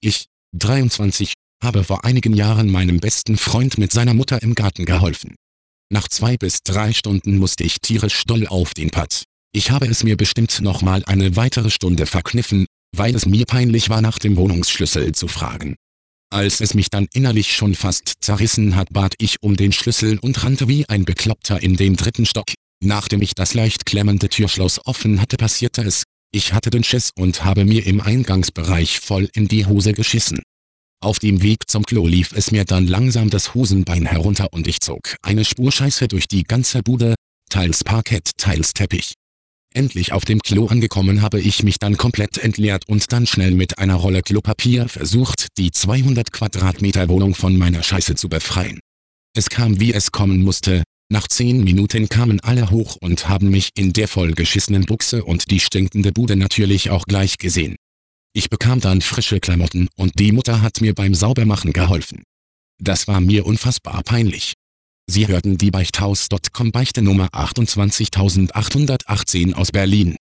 Ich, 23, habe vor einigen Jahren meinem besten Freund mit seiner Mutter im Garten geholfen. Nach 2 bis 3 Stunden musste ich tierisch doll auf den Pad. Ich habe es mir bestimmt noch mal eine weitere Stunde verkniffen, weil es mir peinlich war, nach dem Wohnungsschlüssel zu fragen. Als es mich dann innerlich schon fast zerrissen hat, bat ich um den Schlüssel und rannte wie ein Bekloppter in den 3. Stock. Nachdem ich das leicht klemmende Türschloss offen hatte, passierte es. Ich hatte den Schiss und habe mir im Eingangsbereich voll in die Hose geschissen. Auf dem Weg zum Klo lief es mir dann langsam das Hosenbein herunter und ich zog eine Spur Scheiße durch die ganze Bude, teils Parkett, teils Teppich. Endlich auf dem Klo angekommen, habe ich mich dann komplett entleert und dann schnell mit einer Rolle Klopapier versucht, die 200 Quadratmeter Wohnung von meiner Scheiße zu befreien. Es kam, wie es kommen musste. Nach 10 Minuten kamen alle hoch und haben mich in der vollgeschissenen Buchse und die stinkende Bude natürlich auch gleich gesehen. Ich bekam dann frische Klamotten und die Mutter hat mir beim Saubermachen geholfen. Das war mir unfassbar peinlich. Sie hörten die Beichthaus.com Beichte Nummer 28818 aus Berlin.